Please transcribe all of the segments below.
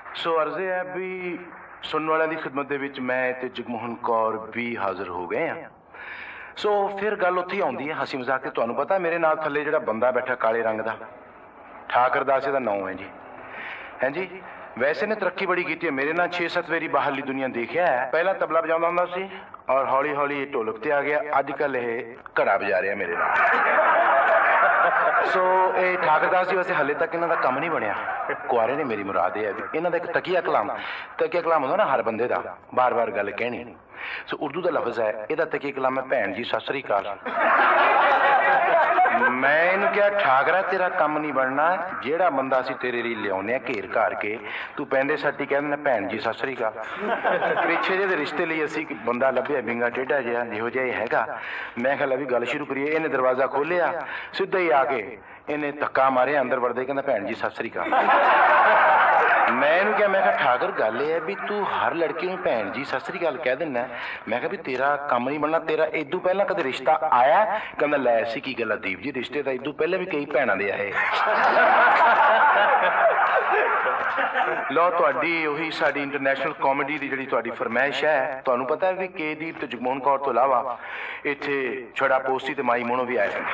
ਸੋ ਅਰਜ਼ ਹੈ ਵੀ ਸੁਣਨ ਵਾਲਿਆਂ ਦੀ ਖਿਦਮਤ ਦੇ ਵਿੱਚ ਮੈਂ ਤੇ ਜਗਮੋਹਨ ਕੌਰ ਵੀ ਹਾਜ਼ਰ ਹੋ ਗਏ ਆ। ਸੋ ਫਿਰ ਗੱਲ ਉੱਥੇ ਆਉਂਦੀ ਹੈ ਹਸੀ ਮਜ਼ਾਕ ਤੇ। ਤੁਹਾਨੂੰ ਪਤਾ ਮੇਰੇ ਨਾਲ ਥੱਲੇ ਜਿਹੜਾ ਬੰਦਾ ਬੈਠਾ ਕਾਲੇ ਰੰਗ ਦਾ, ਠਾਕਰ ਦਾਸ ਇਹਦਾ ਨਾਂ ਹੈ ਜੀ। ਹਾਂਜੀ, ਵੈਸੇ ਨੇ ਤਰੱਕੀ ਬੜੀ ਕੀਤੀ ਹੈ। ਮੇਰੇ ਨਾਲ 6-7 ਵਾਰੀ ਬਾਹਰਲੀ ਦੁਨੀਆ ਦੇਖਿਆ ਹੈ। ਪਹਿਲਾਂ ਤਬਲਾ ਵਜਾਉਂਦਾ ਹੁੰਦਾ ਸੀ ਔਰ ਹੌਲੀ ਹੌਲੀ ਇਹ ਢੋਲਕ ਤੇ ਆ ਗਿਆ। ਅੱਜ ਕੱਲ੍ਹ ਇਹ ਘੜਾ ਵਜਾ ਰਿਹਾ ਮੇਰੇ ਨਾਲ। ਸੋ ਇਹ ਠਾਕਰਦਾਸ ਜੀ ਵੈਸੇ ਹਲੇ ਤੱਕ ਇਹਨਾਂ ਦਾ ਕੰਮ ਨਹੀਂ ਬਣਿਆ। ਕੁਆਰੇ ਨੇ, ਮੇਰੀ ਮੁਰਾਦ ਇਹ ਹੈ ਵੀ ਇਹਨਾਂ ਦਾ ਇੱਕ ਤਕੀਆ ਕਲਾਮ ਹੁੰਦਾ ਨਾ ਹਰ ਬੰਦੇ ਦਾ, ਬਾਰ-ਬਾਰ ਗੱਲ ਕਹਿਣੀ। ਸੋ ਉਰਦੂ ਦਾ ਲਫ਼ਜ਼ ਹੈ, ਇਹਦਾ ਤਕੀਆ ਕਲਾਮ ਹੈ ਭੈਣ ਜੀ ਸਤਿ ਸ੍ਰੀ ਅਕਾਲ। ਮੈਂ ਇਹਨੂੰ ਕਿਹਾ ਠਾਕਰਾ ਤੇਰਾ ਕੰਮ ਨਹੀਂ ਬਣਨਾ। ਜਿਹੜਾ ਬੰਦਾ ਅਸੀਂ ਤੇਰੇ ਲਈ ਲਿਆਉਂਦੇ ਆ ਘੇਰ ਘਾਰ ਕੇ, ਤੂੰ ਪੈਂਦੇ ਸੱਟੀ ਕਹਿ ਦਿੰਦਾ ਭੈਣ ਜੀ ਸਤਿ ਸ੍ਰੀ ਅਕਾਲ। ਪਿੱਛੇ ਜਿਹੇ ਦੇ ਰਿਸ਼ਤੇ ਲਈ ਅਸੀਂ ਇੱਕ ਬੰਦਾ ਲੱਭਿਆ ਬਿੰਗਾ ਟੇਢਾ ਜਿਹਾ, ਜਿਹੋ ਜਿਹਾ ਇਹ ਹੈਗਾ। ਮੈਂ ਕਿਹਾ ਲੈ ਵੀ ਗੱਲ ਸ਼ੁਰੂ ਕਰੀਏ। ਇਹਨੇ ਦਰਵਾਜ਼ਾ ਖੋਲ੍ਹਿਆ, ਸਿੱਧਾ ਹੀ ਆ ਕੇ ਇਹਨੇ ਧੱਕਾ ਮਾਰਿਆ, ਅੰਦਰ ਵੜਦੇ ਕਹਿੰਦਾ ਭੈਣ ਜੀ ਸਤਿ ਸ੍ਰੀ ਅਕਾਲ। ਮੈਂ ਇਹਨੂੰ ਕਿਹਾ, ਮੈਂ ਕਿਹਾ ਠਾਕਰ ਗੱਲ ਇਹ ਹੈ ਵੀ ਤੂੰ ਹਰ ਲੜਕੀ ਨੂੰ ਭੈਣ ਜੀ ਸਤਿ ਸ੍ਰੀ ਅਕਾਲ ਕਹਿ ਦਿੰਦਾ। ਮੈਂ ਕਿਹਾ ਵੀ ਤੇਰਾ ਕੰਮ ਨਹੀਂ ਬਣਨਾ। ਤੇਰਾ ਇਦੋਂ ਪਹਿਲਾਂ ਕਦੇ ਰਿਸ਼ਤਾ ਆਇਆ? ਕਹਿੰਦਾ ਲੈ ਐਸੀ ਕੀ ਗੱਲ ਆ ਦੀਪ ਜੀ, ਰਿਸ਼ਤੇ ਤਾਂ ਇਦੋਂ ਪਹਿਲਾਂ ਵੀ ਕਈ ਭੈਣਾਂ ਦੇ ਆਏ। ਲੋ ਤੁਹਾਡੀ ਉਹੀ ਸਾਡੀ ਇੰਟਰਨੈਸ਼ਨਲ ਕਾਮੇਡੀ ਦੀ ਜਿਹੜੀ ਤੁਹਾਡੀ ਫਰਮਾਇਸ਼ ਹੈ। ਤੁਹਾਨੂੰ ਪਤਾ ਹੈ ਵੀ ਕੇ ਦੀਪ ਤੇ ਜਗਮੋਹਨ ਕੌਰ ਤੋਂ ਇਲਾਵਾ ਇੱਥੇ ਛੜਾ ਪੋਸਤੀ ਤੇ ਮਾਈ ਮੋਨੋ ਵੀ ਆਏ ਹਨ।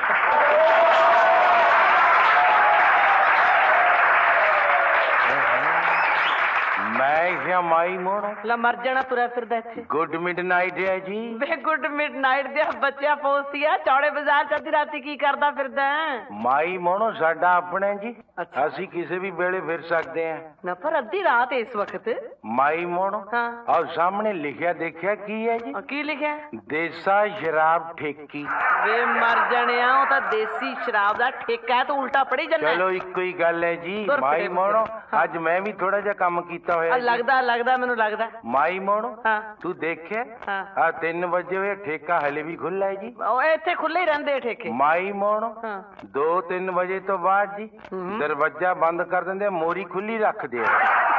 ਮੈਂ ਕਿਹਾ ਮਾਈ ਮੋਨੋ ਲਾ ਮਰ ਜਾਣਾ ਤੁਰਿਆ ਫਿਰਦਾ ਇੱਥੇ। ਗੁੱਡ ਮਿਡਨਾਈਟ ਹੈ ਜੀ। ਵੇ ਗੁੱਡ ਮਿਡਨਾਈਟ ਦੇ ਬੱਚਿਆ ਪੋਸਤੀਆ ਚੌੜੇ ਬਾਜ਼ਾਰ ਚ ਅੱਧੀ ਰਾਤੀ ਕੀ ਕਰਦਾ ਫਿਰਦਾ? ਮਾਈ ਮੋਨੋ ਸਾਡਾ ਆਪਣੇ ਜੀ, ਅਸੀਂ ਕਿਸੇ ਵੀ ਵੇਲੇ ਫਿਰ ਸਕਦੇ ਹਾਂ ਨਾ। ਪਰ ਅੱਧੀ ਰਾਤ ਇਸ ਵਕਤ ਮਾਈ ਮੋਨੋ। ਹਾਂ। ਔਰ ਸਾਹਮਣੇ ਲਿਖਿਆ ਦੇਖਿਆ ਕੀ ਹੈ ਜੀ? ਕੀ ਲਿਖਿਆ? ਦੇਸਾ ਸ਼ਰਾਬ ਠੇਕੀ। ਵੇ ਮਰ ਜਾਣਿਆ, ਉਹ ਤਾਂ ਦੇਸੀ ਸ਼ਰਾਬ ਦਾ ਠੇਕਾ ਹੈ, ਤੂੰ ਉਲਟਾ ਪੜੀ ਜਾਂਦਾ। ਚਲੋ ਇੱਕੋ ਹੀ ਗੱਲ ਹੈ ਜੀ ਮਾਈ ਮੋਨੋ। ਅੱਜ ਮੈਂ ਵੀ ਥੋੜਾ ਜਿਹਾ ਕੰਮ ਕੀਤਾ ਹੋਇਆ। ਲੱਗਦਾ ਮੈਨੂੰ ਲੱਗਦਾ। ਮਾਈ ਮੋਨੋ ਹਾਂ। ਤੂੰ ਦੇਖਿਆ ਹਾਂ। 3 ਵਜੇ ਹੋਏ, ਠੇਕਾ ਹਲੇ ਵੀ ਖੁੱਲਾ ਹੈ ਜੀ। ਉਹ ਇੱਥੇ ਖੁੱਲੇ ਹੀ ਰਹਿੰਦੇ ਠੇਕੇ। ਮਾਈ ਮੋਨੋ ਹਾਂ। 2-3 ਵਜੇ ਤੋਂ ਬਾਅਦ ਜੀ ਦਰਵਾਜ਼ਾ ਬੰਦ ਕਰ ਦਿੰਦੇ, ਮੋਰੀ ਖੁੱਲੀ ਰੱਖਦੇ ਆ।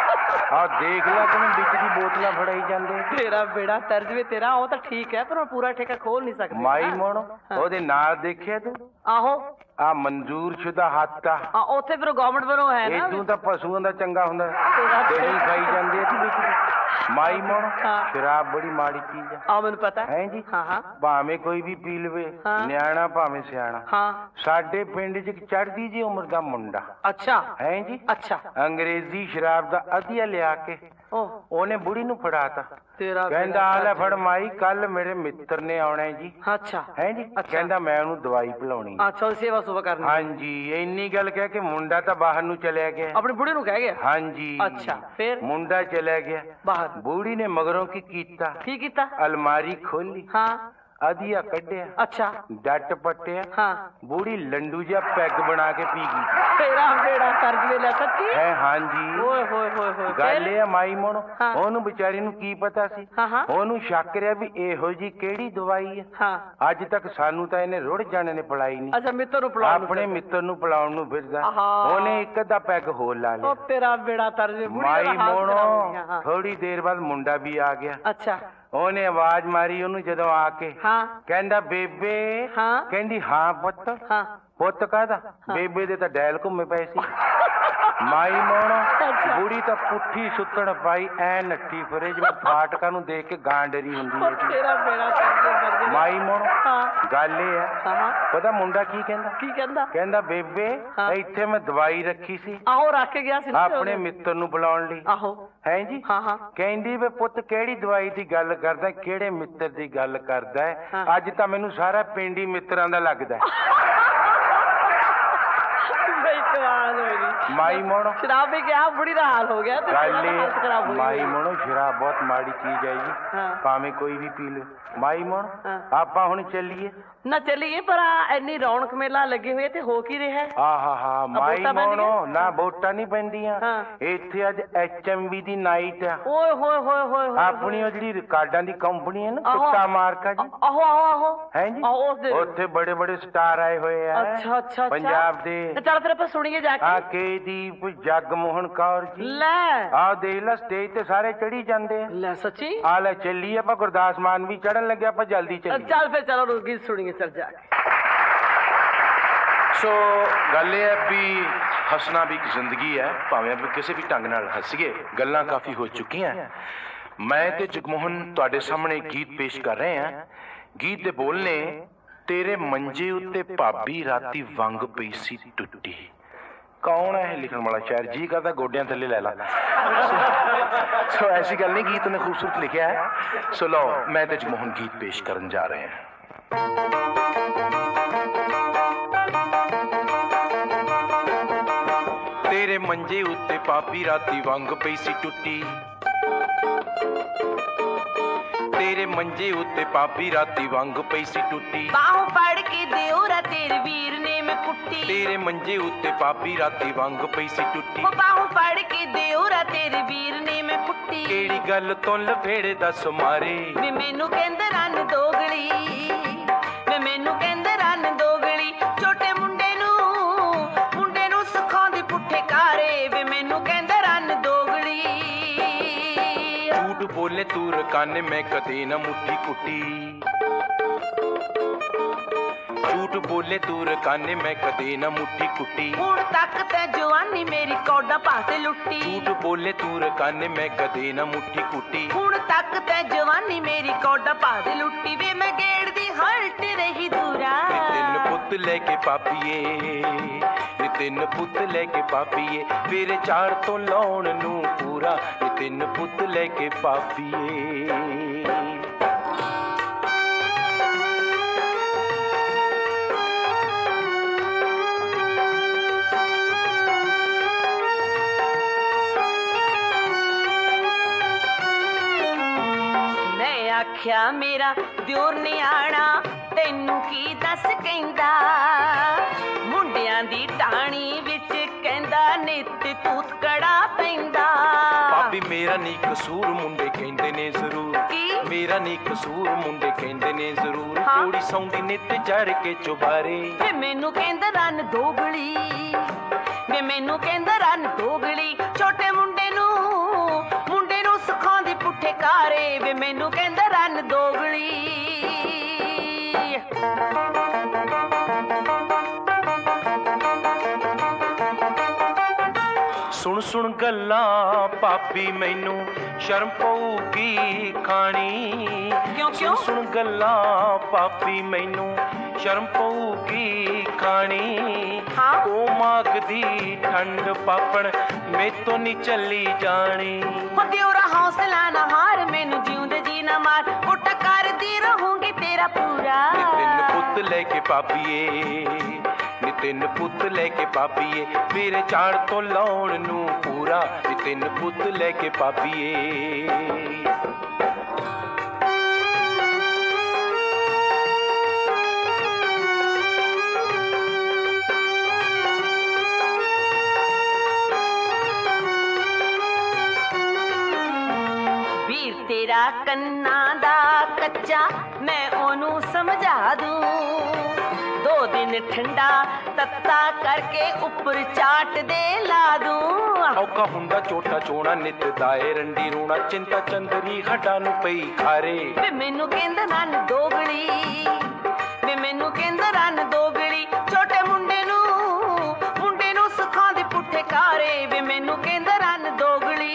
ਆਹ ਦੇਖ ਲੈ ਤੈਨੂੰ ਵਿੱਚ ਦੀ ਬੋਤਲਾਂ ਫੜਾਈ ਜਾਂਦੇ। ਤੇਰਾ ਬੇੜਾ ਤਰਜ ਵੀ ਤੇਰਾ, ਉਹ ਤਾਂ ਠੀਕ ਹੈ ਪਰ ਉਹ ਪੂਰਾ ਠੇਕਾ ਖੋਲ ਨਹੀਂ ਸਕਦੇ। ਮਾਈ ਮੋਨੋ ਉਹਦੇ ਨਾਲ ਦੇਖਿਆ ਤੂੰ? ਆਹੋ ਆ ਮਨਜ਼ੂਰ ਸ਼ੁਦਾ ਹੱਥ ਆ। ਉੱਥੇ ਫਿਰ ਗਵਰਨਮੈਂਟ ਵੱਲੋਂ ਹੈ ਨਾ। ਇਦੋਂ ਤਾਂ ਪਸ਼ੂਆਂ ਦਾ ਚੰਗਾ ਹੁੰਦਾ, ਦਹੀਂ ਖਾਈ ਜਾਂਦੇ ਆ ਵਿੱਚ ਦੀ। ਮਾਈ ਮੋਨੋ ਸ਼ਰਾਬ ਬੜੀ ਮਾੜੀ ਚੀਜ਼ ਆ। ਆ ਮੈਨੂੰ ਪਤਾ ਹੈ ਜੀ। ਹਾਂ। ਭਾਵੇਂ ਕੋਈ ਵੀ ਪੀ ਲਵੇ, ਨਿਆਣਾ ਭਾਵੇਂ ਸਿਆਣਾ। ਹਾਂ। ਸਾਡੇ ਪਿੰਡ 'ਚ ਚੜ੍ਹਦੀ ਜੀ ਉਮਰ ਦਾ ਮੁੰਡਾ। ਅੱਛਾ ਹੈ ਜੀ। ਅੱਛਾ। ਅੰਗਰੇਜ਼ੀ ਸ਼ਰਾਬ ਦਾ ਅਧੀਆ ਲਿਆ ਕੇ ਉਹਨੇ ਬੁੜੀ ਨੂੰ ਫੜਾਤਾ। ਤੇਰਾ ਕਹਿੰਦਾ ਆ ਲੈ ਫੜ ਮਾਈ, ਕੱਲ ਮੇਰੇ ਮਿੱਤਰ ਨੇ ਆਉਣਾ ਜੀ। ਅੱਛਾ। ਹੈ ਜੀ। ਕਹਿੰਦਾ ਮੈਂ ਉਹਨੂੰ ਦਵਾਈ ਪਿਲਾਉਣੀ। ਅੱਛਾ, ਸੇਵਾ ਸੁਭਾ ਕਰਨੀ। ਹਾਂਜੀ, ਇੰਨੀ ਗੱਲ ਕਹਿ ਕੇ ਮੁੰਡਾ ਤਾਂ ਬਾਹਰ ਨੂੰ ਚਲਿਆ ਗਿਆ। ਆਪਣੀ ਬੁੜੀ ਨੂੰ ਕਹਿ ਗਿਆ? ਹਾਂਜੀ। ਅੱਛਾ, ਫਿਰ ਮੁੰਡਾ ਚਲਿਆ ਗਿਆ ਬਾਹਰ। ਬੁੜੀ ਨੇ ਮਗਰੋਂ ਕੀ ਕੀਤਾ? ਕੀ ਕੀਤਾ? ਅਲਮਾਰੀ ਖੋਲੀ, ਹਾਂ। ਅਧੀਆ ਕੱਢਿਆ। ਅੱਛਾ। ਡੱਟ ਪੱਟਿਆ। ਹਾਂ। ਬੁੜੀ ਲੰਡੂ ਜਿਹਾ ਪੈਗ ਬਣਾ ਕੇ ਪੀ ਗਈ। ਤੇਰਾ ਬੇੜਾ ਤਰਜ ਵੇ ਲੈ ਸੱਚੀ ਹੈ। ਹਾਂਜੀ। ਓਏ ਹੋਏ ਹੋਏ ਹੋਏ। ਗੱਲ ਇਹ ਮਾਈ ਮੋਨੋ, ਉਹਨੂੰ ਵਿਚਾਰੀ ਨੂੰ ਕੀ ਪਤਾ ਸੀ? ਉਹਨੂੰ ਸ਼ੱਕ ਰਿਹਾ ਵੀ ਇਹੋ ਜੀ ਕਿਹੜੀ ਦਵਾਈ ਹੈ। ਹਾਂ। ਅੱਜ ਤੱਕ ਸਾਨੂੰ ਤਾਂ ਇਹਨੇ ਰੁੜ ਜਾਣੇ ਨੇ ਪਿਲਾਈ ਨਹੀਂ। ਅੱਛਾ, ਮਿੱਤਰ ਨੂੰ ਪਿਲਾਉਣ ਨੂੰ? ਆਪਣੇ ਮਿੱਤਰ ਨੂੰ ਪਿਲਾਉਣ ਨੂੰ ਫਿਰਦਾ। ਉਹਨੇ ਇੱਕ ਅੱਧਾ ਪੈਗ ਹੋਰ ਲਾ ਲਿਆ। ਉਹ ਤੇਰਾ ਬੇੜਾ ਤਰਜ ਵੇ। ਮਾਈ ਮੋਨੋ ਥੋੜੀ ਦੇਰ ਬਾਅਦ ਮੁੰਡਾ ਵੀ ਆ ਗਿਆ। ਅੱਛਾ। ਉਹਨੇ ਆਵਾਜ਼ ਮਾਰੀ ਉਹਨੂੰ ਜਦੋਂ ਆ ਕੇ। ਹਾਂ। ਕਹਿੰਦਾ ਬੇਬੇ। ਹਾਂ। ਕਹਿੰਦੀ ਹਾਂ ਪੁੱਤ। ਹਾਂ। ਪੁੱਤ ਕਾਹਦਾ? ਬੇਬੇ ਦੇ ਤਾਂ ਡੈਲ ਘੁੰਮੇ ਪਏ ਸੀ। ਮਾਈ ਮੋਨੋ ਬੁੜੀ ਤਾਂ ਪੁੱਠੀ ਸੁੱਤਣ ਪਾਈ, ਐ ਨੱਠੀ ਫਿਰੇ ਜਿਵੇਂ ਫਾਟਕਾਂ ਨੂੰ ਦੇਖ ਕੇ ਗਾਂ ਡਰੀ ਹੁੰਦੀ ਹੈ। ਤੇਰਾ ਬੇੜਾ ਤਰਜ ਮਾਈ ਮੋਨੋ ਗੱਲ ਇਹ ਹੈ, ਪਤਾ ਮੁੰਡਾ ਕੀ ਕਹਿੰਦਾ? ਕੀ ਕਹਿੰਦਾ? ਕਹਿੰਦਾ ਬੇਬੇ ਇੱਥੇ ਮੈਂ ਦਵਾਈ ਰੱਖੀ ਸੀ। ਆਹੋ ਰੱਖ ਕੇ ਗਿਆ ਸੀ ਆਪਣੇ ਮਿੱਤਰ ਨੂੰ ਬੁਲਾਉਣ ਲਈ। ਆਹੋ। ਹੈ ਜੀ। ਕਹਿੰਦੀ ਵੇ ਪੁੱਤ ਕਿਹੜੀ ਦਵਾਈ ਦੀ ਗੱਲ ਕਰਦਾ, ਕਿਹੜੇ ਮਿੱਤਰ ਦੀ ਗੱਲ ਕਰਦਾ? ਅੱਜ ਤਾਂ ਮੈਨੂੰ ਸਾਰਾ ਪਿੰਡ ਹੀ ਮਿੱਤਰਾਂ ਦਾ ਲੱਗਦਾ। ਮਾਈ ਮੋਨੋ ਸ਼ਰਾਬ ਵੀ ਗਿਆ, ਬੁੜੀ ਦਾ ਹਾਲ ਹੋ ਗਿਆ। ਮਾਈ ਮੋਨੋ ਸ਼ਰਾਬ ਬਹੁਤ ਮਾੜੀ ਚੀਜ਼ ਹੈ ਜੀ, ਭਾਵੇਂ ਕੋਈ ਵੀ ਪੀ ਲੇ। ਮਾਈ ਮੋਨੋ ਆਪਾਂ ਹੁਣ ਚੱਲੀਏ ਨਾ? ਚੱਲੀਏ, ਪਰ ਇੰਨੀ ਰੌਣਕ ਮੇਲਾ ਲੱਗੇ ਹੋਏ ਤੇ ਹੋ ਕੀ ਰਿਹਾ? ਆਹਾ ਮਾਈ ਮੋਨੋ ਨਾ ਵੋਟਾਂ ਨਹੀਂ ਪੈਂਦੀਆਂ ਇੱਥੇ। ਅੱਜ HMV ਦੀ ਨਾਈਟ ਆ। ਓਏ ਹੋਏ ਹੋਏ ਹੋਏ। ਆਪਣੀ ਉਹ ਜਿਹੜੀ ਰਿਕਾਰਡਾਂ ਦੀ ਕੰਪਨੀ ਹੈ ਨਾ, ਟੁੱਟਾ ਮਾਰਕਾ ਜੀ। ਆਹੋ ਆਹੋ। ਹੈ ਜੀ। ਉੱਥੇ ਬੜੇ ਬੜੇ ਸਟਾਰ ਆਏ ਹੋਏ ਆ। ਅੱਛਾ ਅੱਛਾ। ਪੰਜਾਬ ਦੇ। ਚੱਲ ਫਿਰ ਆਪਾਂ ਸੁਣੀਏ ਜਾ ਕੇ। ਕੇਦੀਪ ਜਗਮੋਹਨ ਕੌਰ ਜੀ। ਲੈ ਆਹ ਦੇਖ ਲੈ ਸਟੇਜ ਤੇ ਸਾਰੇ ਚੜੀ ਜਾਂਦੇ ਆ। ਲੈ ਸੱਚੀ? ਆ ਲੈ ਚੱਲੀਏ ਆਪਾਂ, ਗੁਰਦਾਸ ਮਾਨ ਵੀ ਚੜਨ ਲੱਗਿਆ, ਆਪਾਂ ਜਲਦੀ ਚੱਲੀਏ। ਚੱਲ ਫਿਰ ਚਲੋ ਗੀਤ ਸੁਣੀਏ, ਚੱਲ ਜਾ ਕੇ। ਸੋ ਗੱਲ ਇਹ ਹੈ ਵੀ ਹੱਸਣਾ ਵੀ ਇੱਕ ਜ਼ਿੰਦਗੀ ਹੈ, ਭਾਵੇਂ ਆਪਾਂ ਕਿਸੇ ਵੀ ਢੰਗ ਨਾਲ ਹੱਸੀਏ। ਗੱਲਾਂ ਕਾਫੀ ਹੋ ਚੁੱਕੀਆਂ। ਮੈਂ ਤੇ ਜਗਮੋਹਨ ਤੁਹਾਡੇ ਸਾਹਮਣੇ ਗੀਤ ਪੇਸ਼ ਕਰ ਰਹੇ ਹਾਂ। ਗੀਤ ਦੇ ਬੋਲ ਨੇ, ਤੇਰੇ ਮੰਜੇ ਉੱਤੇ ਭਾਬੀ ਰਾਤੀ ਵੰਗ ਪਈ ਸੀ ਟੁੱਟੀ। ਕੌਣ ਹੈ ਇਹ ਲਿਖਣ ਵਾਲਾ? ਸ਼ਾਇਰ ਜੀ ਕਰਦਾ ਗੋਡਿਆਂ ਥੱਲੇ ਲੈ ਲਾ। ਸੋ ਐਸੀ ਗੱਲ ਨਹੀਂ, ਗੀਤ ਨੇ ਖੂਬਸੂਰਤ ਲਿਖਿਆ ਹੈ। ਸੋ ਲਓ, ਮੈਂ ਤੇ ਜਗਮੋਹਨ ਗੀਤ ਪੇਸ਼ ਕਰਨ ਜਾ ਰਹੇ ਹਾਂ। ਤੇਰੇ ਮੰਜੇ ਉੱਤੇ ਭਾਬੀ ਰਾਤੀ ਵੰਗ ਪਈ ਸੀ ਟੁੱਟੀ। ਤੇਰੇ ਮੰਜੇ ਉੱਤੇ ਭਾਬੀ ਰਾਤੀ ਵੰਗ ਪਈ ਸੀ ਟੁੱਟੀ। ਬਾਹੋਂ ਫੜ ਕੇ ਦਿਓਰਾ ਤੇਰੇ ਵੀਰ ਨੇ ਮੈਂ ਕੁੱਟੀ। ਤੇਰੇ ਮੰਜੇ ਉੱਤੇ ਭਾਬੀ ਰਾਤੀ ਵੰਗ ਪਈ ਸੀ ਟੁੱਟੀ। ਉਹ ਬਾਹੋਂ ਫੜ ਕੇ ਦਿਓਰਾ ਤੇਰੇ ਵੀਰ ਨੇ ਮੈਂ ਕੁੱਟੀ। ਕਿਹੜੀ ਗੱਲ ਤੋਂ ਲਫੇੜੇ ਦੱਸ ਮਾਰੇ ਵੇ ਮੈਨੂੰ ਕਹਿੰਦੇ ਰੰਨ ਦੋਗਲੀ, ਵੇ ਮੈਨੂੰ ਕਹਿੰਦੇ ਰੰਨ ਦੋਗਲੀ। ਛੋਟੇ ਮੁੰਡੇ ਨੂੰ ਸਿਖਾਉਂਦੀ ਪੁੱਠੇ ਕਾਰੇ। ਵੇ ਮੈਨੂੰ ਕਹਿੰਦੇ ਰੰਨ ਦੋਗਲੀ। ਝੂਠ ਬੋਲੇ ਤੂੰ ਰਕਾਨੇ, ਮੈਂ ਕਦੇ ਨਾ ਮੁੱਠੀ ਕੁੱਟੀ। ਝੂਠ ਬੋਲੇ ਤੂੰ ਰਕਾਨੇ, ਮੈਂ ਕਦੇ ਨਾ ਮੁੱਠੀ ਕੁੱਟੀ। ਹੁਣ ਤੱਕ ਤੇ ਜਵਾਨੀ ਮੇਰੀ ਕੌਡਾ ਪਾਸੇ ਲੁੱਟੀ। ਝੂਠ ਬੋਲੇ ਤੂੰ ਰਕਾਨੇ, ਮੈਂ ਕਦੇ ਨਾ ਮੁੱਠੀ ਕੁੱਟੀ। ਹੁਣ ਤੱਕ ਤੇ ਜਵਾਨੀ ਮੇਰੀ ਕੌਡਾ ਪਾਸੇ ਲੁੱਟੀ। ਵੇ ਮੈਂ ਗੇੜਦੀ ਹਲਟ ਰਹੀ ਦੂਰਾ। ਤਿੰਨ ਪੁੱਤ ਲੈ ਕੇ ਪਾਪੀਏ, ਤਿੰਨ ਪੁੱਤ ਲੈ ਕੇ ਪਾਪੀਏ। ਮੇਰੇ ਚਾਰ ਤੋਂ ਲਾਉਣ ਨੂੰ ਪੂਰਾ। ਤਿੰਨ ਪੁੱਤ ਲੈ ਕੇ ਪਾਪੀਏ। ਮੈਂ ਆਖਿਆ ਮੇਰਾ ਦਿਓਰ ਨਿਆਣਾ, ਤੈਨੂੰ ਕੀ ਦੱਸ ਕਹਿੰਦਾ। ਮੁੰਡਿਆਂ ਦੀ ਟਾਣੀ ਵਿੱਚ ਕਹਿੰਦਾ ਨਿੱਤ ਤੂਤ ਕੜਾ ਪੈਂਦਾ। ਭਾਬੀ ਮੇਰਾ ਨੀ ਕਸੂਰ, ਮੁੰਡੇ ਕਹਿੰਦੇ ਨੇ ਜ਼ਰੂਰ। ਕੀ? ਮੇਰਾ ਨੀ ਕਸੂਰ, ਮੁੰਡੇ ਕਹਿੰਦੇ ਨੇ ਜ਼ਰੂਰ। ਹਾਂ? ਥੋੜੀ ਸੌਂਦੀ ਨਿੱਤ ਚੜ ਕੇ ਚੁਬਾਰੇ। ਵੇ ਮੈਨੂੰ ਕਹਿੰਦਾ ਰੰਨ ਦੋਗਲੀ, ਵੇ ਮੈਨੂੰ ਕਹਿੰਦਾ ਰੰਨ ਦੋਗਲੀ। ਛੋਟੇ ਮੁੰਡੇ ਨੂੰ ਸਿਖਾਉਂਦੀ ਪੁੱਠੇ ਕਾਰੇ। ਵੇ ਮੈਨੂੰ ਕਹਿੰਦਾ ਰੰਨ ਦੋਗਲੀ। ਸੁਣ ਸੁਣ ਗੱਲਾਂ ਭਾਬੀ ਮੈਨੂੰ ਸ਼ਰਮ ਪਊਗੀ ਖਾਣੀ। ਕਿਉਂ? ਸੁਣ ਗੱਲਾਂ ਭਾਬੀ ਮੈਨੂੰ ਸ਼ਰਮ ਪਊਗੀ ਖਾਣੀ। ਹਾਂ? ਉਹ ਮਾਗਦੀ ਠੰਡ ਪਾਪਣ ਮੇਤੋਂ ਨੀ ਚੱਲੀ ਜਾਣੀ। ਹੋ ਦਿਓਰਾ ਹੌਸਲਾ ਨਾ ਹਾਰ, ਮੈਨੂੰ ਜਿਉਂਦੇ ਜੀ ਨਾ ਮਾਰ। ਪੁੱਟ ਕਰਦੀ ਰਹੂੰਗੀ ਤੇਰਾ ਪੂਰਾ। ਤਿੰਨ ਪੁੱਤ ਲੈ ਕੇ ਪਾਪੀਏ, ਨੀ ਤਿੰਨ ਪੁੱਤ ਲੈ ਕੇ ਪਾਪੀਏ। ਮੇਰੇ ਚਾਰ ਤੋਂ ਲਾਉਣ ਨੂੰ ਪੂਰਾ। ਨੀ ਤਿੰਨ ਪੁੱਤ ਲੈ ਕੇ ਪਾਪੀਏ। ਵੀਰ ਤੇਰਾ ਕੰਨਾਂ ਦਾ ਕੱਚਾ, ਮੈਂ ਉਹਨੂੰ ਸਮਝਾ ਦੂੰ। 2 ਦਿਨ ਠੰਡਾ ਤੱਤਾ ਕਰਕੇ ਉੱਪਰ ਚਾਟ ਦੇ ਲਾ ਦੂੰ। ਔਖਾ ਹੁੰਦਾ ਛੋਟਾ ਚੋਣਾ, ਨਿੱਤ ਦਾਏ ਰੰਡੀ ਰੋਣਾ। ਚਿੰਤਾ ਚੰਦਰੀ ਹੱਡਾਂ ਨੂੰ ਪਈ ਖਾਰੇ। ਵੇ ਮੈਨੂੰ ਕਹਿੰਦਾ ਰੰਨ ਦੋਗਲੀ, ਵੇ ਮੈਨੂੰ ਕਹਿੰਦਾ ਰੰਨ ਦੋਗਲੀ। ਛੋਟੇ ਮੁੰਡੇ ਨੂੰ ਸਿਖਾਉਂਦੀ ਪੁੱਠੇ ਕਾਰੇ। ਵੇ ਮੈਨੂੰ ਕਹਿੰਦਾ ਰੰਨ ਦੋਗਲੀ।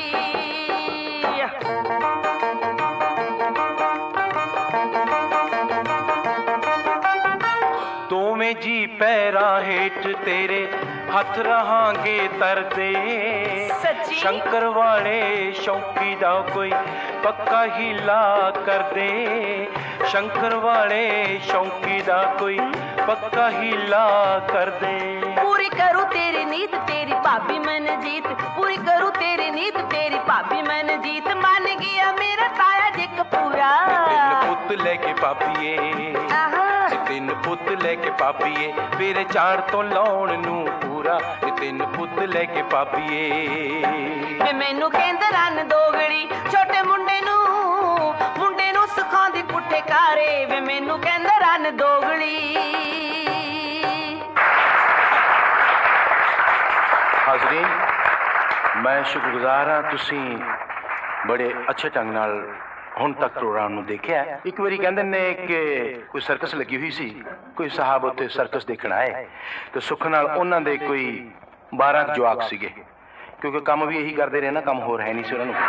ਦੋਵੇਂ ਜੀ ਪੈਰਾਂ ਹੇਠ ਤੇਰੇ ਹੱਥ ਰਹਾਂਗੇ ਤਰਦੇ। ਸੱਚੀ? ਸ਼ੰਕਰ ਵਾਲੇ ਸ਼ੌਕੀ ਦਾ ਕੋਈ ਪੱਕਾ ਹੀਲਾ ਕਰਦੇ। ਸ਼ੰਕਰ ਵਾਲੇ ਸ਼ੌਕੀ ਦਾ ਕੋਈ ਪੱਕਾ ਹੀਲਾ ਕਰਦੇ। ਪੂਰੀ ਕਰੂ ਤੇਰੀ ਨੀਤ ਤੇਰੀ ਭਾਬੀ ਮਨਜੀਤ। ਪੂਰੀ ਕਰੂ ਤੇਰੀ ਨੀਤ ਤੇਰੀ ਭਾਬੀ ਮਨਜੀਤ। ਮੰਨ ਗਿਆ ਮੇਰਾ ਤਾਇਆ ਜੀ ਕਪੂਰਾ। ਤਿੰਨ ਪੁੱਤ ਲੈ ਕੇ ਪਾਪੀਏ, ਆਹਾ। ਤਿੰਨ ਪੁੱਤ ਲੈ ਕੇ ਪਾਪੀਏ। ਮੇਰੇ ਚਾਰ ਤੋਂ ਲਾਉਣ ਨੂੰ ਪੂਰਾ। ਤਿੰਨ ਪੁੱਤ ਲੈ ਕੇ ਪਾਪੀਏ। ਵੇ ਮੈਨੂੰ ਕਹਿੰਦਾ ਰੰਨ ਦੋਗਲੀ। ਛੋਟੇ ਮੁੰਡੇ ਨੂੰ ਸਿਖਾਉਂਦੀ ਪੁੱਠੇ ਕਾਰੇ। ਵੇ ਮੈਨੂੰ ਕਹਿੰਦਾ ਰੰਨ ਦੋਗਲੀ। ਹਾਜ਼ਰੀਨ, ਮੈਂ ਸ਼ੁਕਰਗੁਜ਼ਾਰ ਹਾਂ, ਤੁਸੀਂ ਬੜੇ ਅੱਛੇ ਢੰਗ ਨਾਲ ਹੁਣ ਤੱਕ ਪ੍ਰੋਗਰਾਮ ਨੂੰ ਦੇਖਿਆ। ਇੱਕ ਵਾਰੀ ਕਹਿੰਦੇ ਨੇ ਕਿ ਕੋਈ ਸਰਕਸ ਲੱਗੀ ਹੋਈ ਸੀ, ਕੋਈ ਸਾਹਬ ਉੱਤੇ ਸਰਕਸ ਦੇਖਣ ਆਏ ਤੇ ਸੁੱਖ ਨਾਲ ਉਹਨਾਂ ਦੇ ਕੋਈ 12 ਕੁ ਜਵਾਕ ਸੀਗੇ, ਕਿਉਂਕਿ ਕੰਮ ਵੀ ਇਹੀ ਕਰਦੇ ਰਹੇ ਨਾ, ਕੰਮ ਹੋਰ ਹੈ ਨਹੀਂ ਸੀ ਉਹਨਾਂ ਨੂੰ।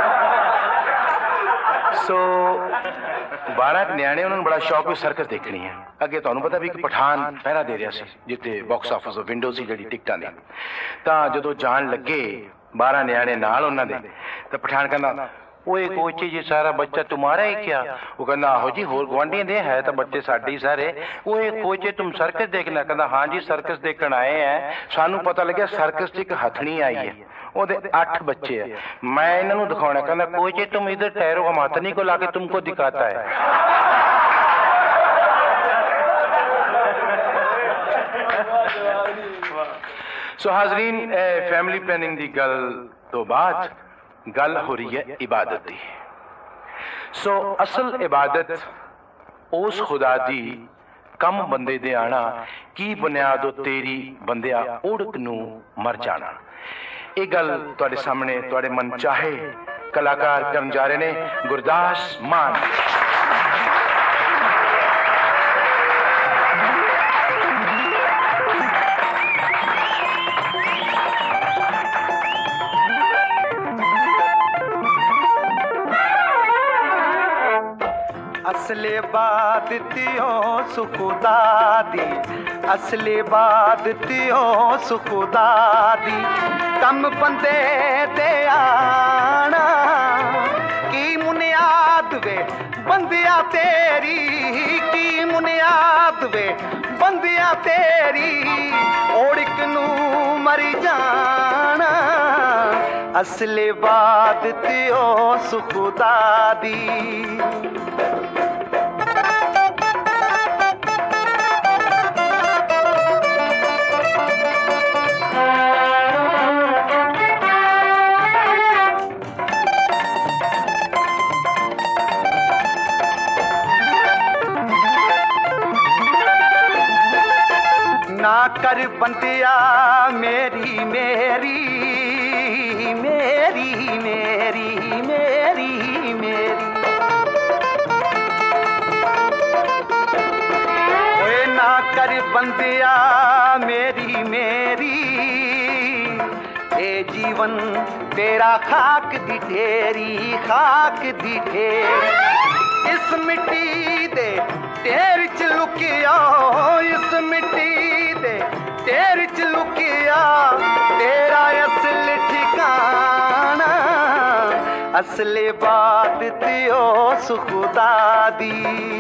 ਸੋ 12 ਕੁ ਨਿਆਣੇ, ਉਹਨਾਂ ਨੂੰ ਬੜਾ ਸ਼ੌਕ ਵੀ ਸਰਕਸ ਦੇਖਣੀ ਹੈ। ਅੱਗੇ ਤੁਹਾਨੂੰ ਪਤਾ ਵੀ ਇੱਕ ਪਠਾਨ ਪਹਿਰਾ ਦੇ ਰਿਹਾ ਸੀ, ਜਿੱਥੇ ਬਾਕਸ ਆਫਿਸ ਵਿੰਡੋ ਸੀ ਜਿਹੜੀ ਟਿਕਟਾਂ ਦੀ। ਤਾਂ ਜਦੋਂ ਜਾਣ ਲੱਗੇ 12 ਨਿਆਣੇ ਨਾਲ ਉਹਨਾਂ ਦੇ, ਤਾਂ ਪਠਾਨ ਕਹਿੰਦਾ, ओए कोचे जी सारा बच्चा तुम्हारा ही क्या? वो कहना आहो जी, होर गुआंढियों दे है तो बच्चे साडे ही सारे। ओए कोचे तुम सर्कस देखना? कहना हाँ जी सर्कस देखण आए हैं, सानू पता लगे सर्कस च एक हथनी आई है, ओदे 8 बच्चे है, मैं इन्हां नूं दिखाउणा। कहना कोचे तुम इधर ठहरो, हम हथनी को लाके तुमको दिखाता है। सो हाजरीन, फैमिली प्लानिंग की गल तो बाद गल हो रही है इबादत की। सो असल इबादत उस खुदा दी कम बंदे दे आना की बुनियादो तेरी बंदिया उड़क नू मर जाना। ये गल तुहाडे सामने तुहाडे मन चाहे कलाकार करन जा रहे ने गुरदास मान। असले बादतियों सुखुदादी, असले बादतियों सुखुदादी, कम बंदे दे आना की मुनियाद वे बंदिया तेरी, की मुनियाद वे बंदिया तेरी, ओड़क नू मरी जाना। असले बादतियों सुखुदादी। ना कर बंदिया मेरी मेरी मेरी मेरी मेरी मेरी, ओए ना कर बंदिया मेरी मेरी, ए जीवन तेरा खाक दी ढेरी, खाक दी ढेरी। इस मिट्टी दे ढेर च लुकिया, इस मिट्टी दे ढेर च लुकिया तेरा असल ठिकाना। असले बादतियो सुखुदादी।